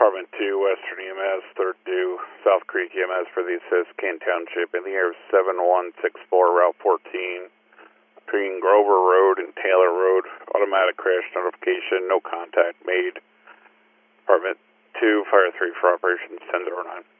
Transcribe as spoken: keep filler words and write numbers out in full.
Department two, Western E M S, third due, South Creek E M S for the assist, Kane Township, in the air seven one six four, Route fourteen, between Grover Road and Taylor Road, automatic crash notification, no contact made. Department two, Fire three for operations ten oh nine.